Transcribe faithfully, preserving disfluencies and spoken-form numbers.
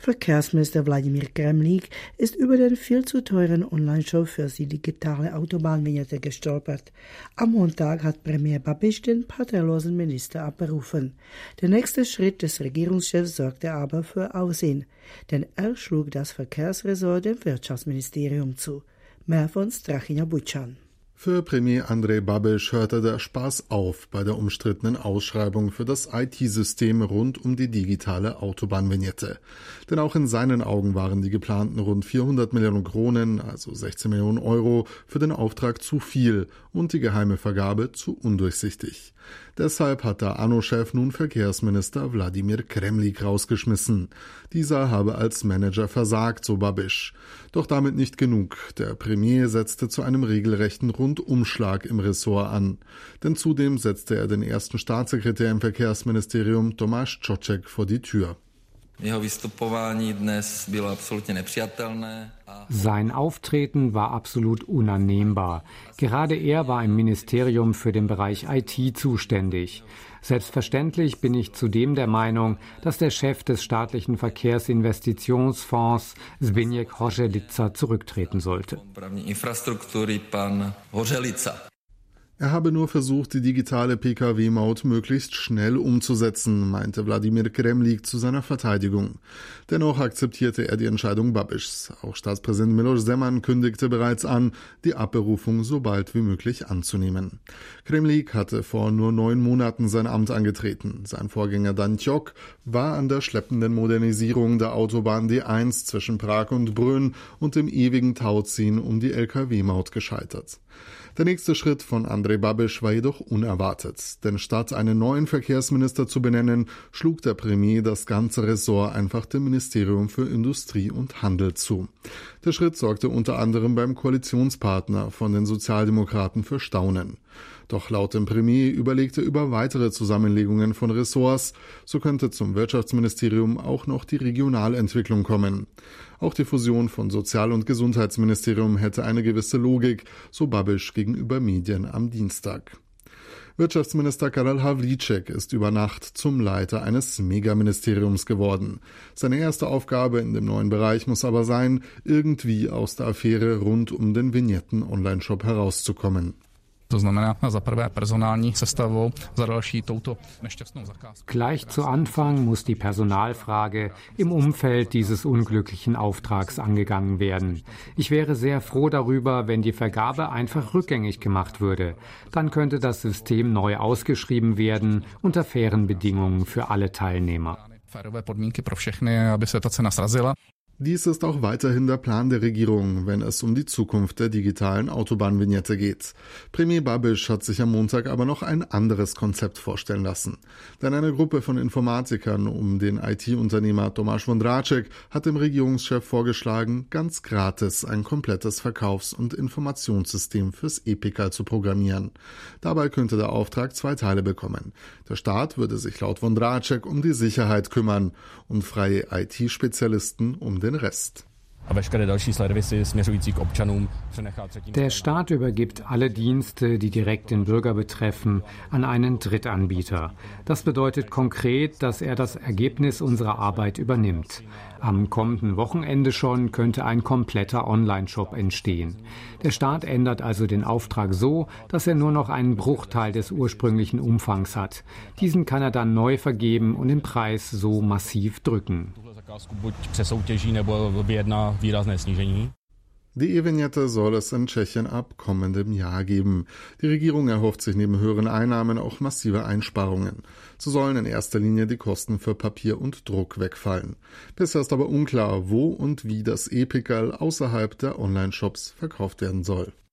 Verkehrsminister Wladimir Kremlík ist über den viel zu teuren Online-Shop für die digitale Autobahnvignette gestolpert. Am Montag hat Premier Babiš den parteilosen Minister abberufen. Der nächste Schritt des Regierungschefs sorgte aber für Aufsehen, denn er schlug das Verkehrsressort dem Wirtschaftsministerium zu. Mehr von Strachina Bučan. Für Premier Andrej Babiš hörte der Spaß auf bei der umstrittenen Ausschreibung für das I T-System rund um die digitale Autobahnvignette. Denn auch in seinen Augen waren die geplanten rund vierhundert Millionen Kronen, also sechzehn Millionen Euro, für den Auftrag zu viel und die geheime Vergabe zu undurchsichtig. Deshalb hat der ANO-Chef nun Verkehrsminister Wladimir Kremlík rausgeschmissen. Dieser habe als Manager versagt, so Babiš. Doch damit nicht genug. Der Premier setzte zu einem regelrechten Rundumschlag im Ressort an. Denn zudem setzte er den ersten Staatssekretär im Verkehrsministerium Tomáš Čoček vor die Tür. Sein Auftreten war absolut unannehmbar. Gerade er war im Ministerium für den Bereich I T zuständig. Selbstverständlich bin ich zudem der Meinung, dass der Chef des staatlichen Verkehrsinvestitionsfonds Zbigniew Hojelica zurücktreten sollte. Er habe nur versucht, die digitale P K W-Maut möglichst schnell umzusetzen, meinte Wladimir Kremlík zu seiner Verteidigung. Dennoch akzeptierte er die Entscheidung Babišs. Auch Staatspräsident Miloš Zeman kündigte bereits an, die Abberufung so bald wie möglich anzunehmen. Kremlík hatte vor nur neun Monaten sein Amt angetreten. Sein Vorgänger Dan Ťok war an der schleppenden Modernisierung der Autobahn D eins zwischen Prag und Brünn und dem ewigen Tauziehen um die L K W-Maut gescheitert. Der nächste Schritt von Andrej Babiš war jedoch unerwartet, denn statt einen neuen Verkehrsminister zu benennen, schlug der Premier das ganze Ressort einfach dem Ministerium für Industrie und Handel zu. Der Schritt sorgte unter anderem beim Koalitionspartner von den Sozialdemokraten für Staunen. Doch laut dem Premier überlegte er über weitere Zusammenlegungen von Ressorts. So könnte zum Wirtschaftsministerium auch noch die Regionalentwicklung kommen. Auch die Fusion von Sozial- und Gesundheitsministerium hätte eine gewisse Logik, so Babiš gegenüber Medien am Dienstag. Wirtschaftsminister Karel Havlíček ist über Nacht zum Leiter eines Megaministeriums geworden. Seine erste Aufgabe in dem neuen Bereich muss aber sein, irgendwie aus der Affäre rund um den Vignetten-Online-Shop herauszukommen. Gleich zu Anfang muss die Personalfrage im Umfeld dieses unglücklichen Auftrags angegangen werden. Ich wäre sehr froh darüber, wenn die Vergabe einfach rückgängig gemacht würde. Dann könnte das System neu ausgeschrieben werden unter fairen Bedingungen für alle Teilnehmer. Dies ist auch weiterhin der Plan der Regierung, wenn es um die Zukunft der digitalen Autobahnvignette geht. Premier Babiš hat sich am Montag aber noch ein anderes Konzept vorstellen lassen. Denn eine Gruppe von Informatikern um den I T-Unternehmer Tomáš Vondráček hat dem Regierungschef vorgeschlagen, ganz gratis ein komplettes Verkaufs- und Informationssystem fürs E-Picker zu programmieren. Dabei könnte der Auftrag zwei Teile bekommen. Der Staat würde sich laut Vondráček um die Sicherheit kümmern und freie I T-Spezialisten um den den Rest. Der Staat übergibt alle Dienste, die direkt den Bürger betreffen, an einen Drittanbieter. Das bedeutet konkret, dass er das Ergebnis unserer Arbeit übernimmt. Am kommenden Wochenende schon könnte ein kompletter Online-Shop entstehen. Der Staat ändert also den Auftrag so, dass er nur noch einen Bruchteil des ursprünglichen Umfangs hat. Diesen kann er dann neu vergeben und den Preis so massiv drücken. Die E-Vignette soll es in Tschechien ab kommendem Jahr geben. Die Regierung erhofft sich neben höheren Einnahmen auch massive Einsparungen. So sollen in erster Linie die Kosten für Papier und Druck wegfallen. Bisher ist aber unklar, wo und wie das E-Pickerl außerhalb der Online-Shops verkauft werden soll.